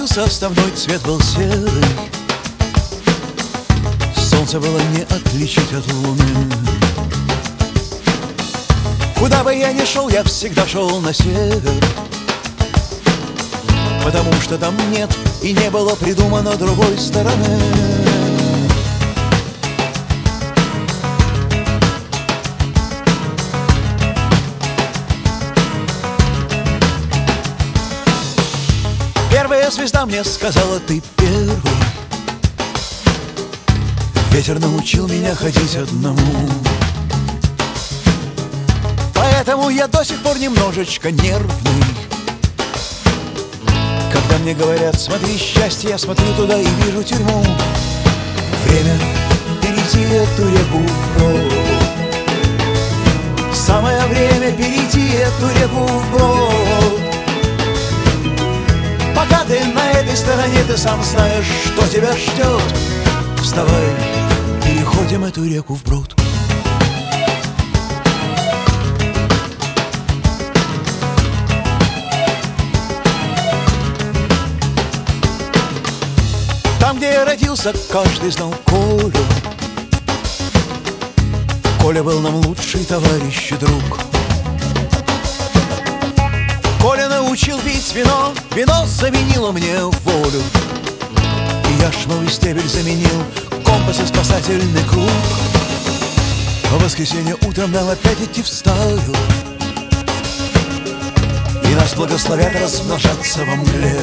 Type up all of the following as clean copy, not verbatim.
родился, основной цвет был серый. Солнце было не отличить от луны. Куда бы я ни шел, я всегда шел на север, потому что там нет и не было придумано другой стороны. Первая звезда мне сказала: ты первый. Ветер научил меня ходить одному, поэтому я до сих пор немножечко нервный. Когда мне говорят: смотри, счастье, я смотрю туда и вижу тюрьму. Время перейти эту реку вброд. Самое время перейти эту реку вброд. Пока ты на этой стороне, ты сам знаешь, что тебя ждет. Вставай, переходим эту реку вброд. Там, где я родился, каждый знал Колю. Коля был нам лучший товарищ и друг. Коля научил пить вино, вино заменило мне волю. И яшмовый стебель заменил компас и спасательный круг. В воскресенье утром нам опять идти в стаю, и нас благословят размножаться во мгле.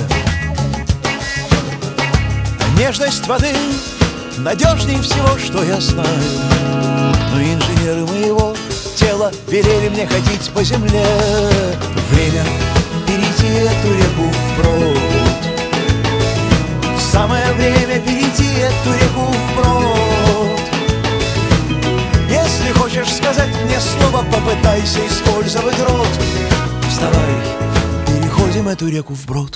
Нежность воды надежней всего, что я знаю, но инженеры моего тела велели мне ходить по земле. Время перейти эту реку вброд. Самое время перейти эту реку вброд. Если хочешь сказать мне слово, попытайся использовать рот. Вставай, переходим эту реку вброд.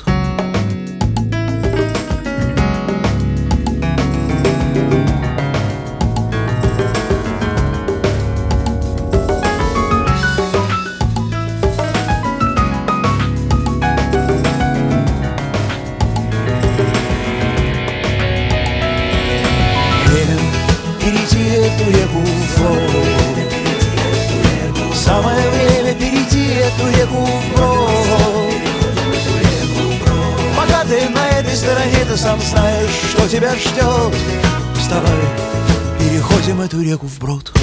Перейти эту реку вброд. Самое время перейти эту реку вброд. Пока ты на этой стороне, ты сам знаешь, что тебя ждет. Вставай, переходим эту реку вброд.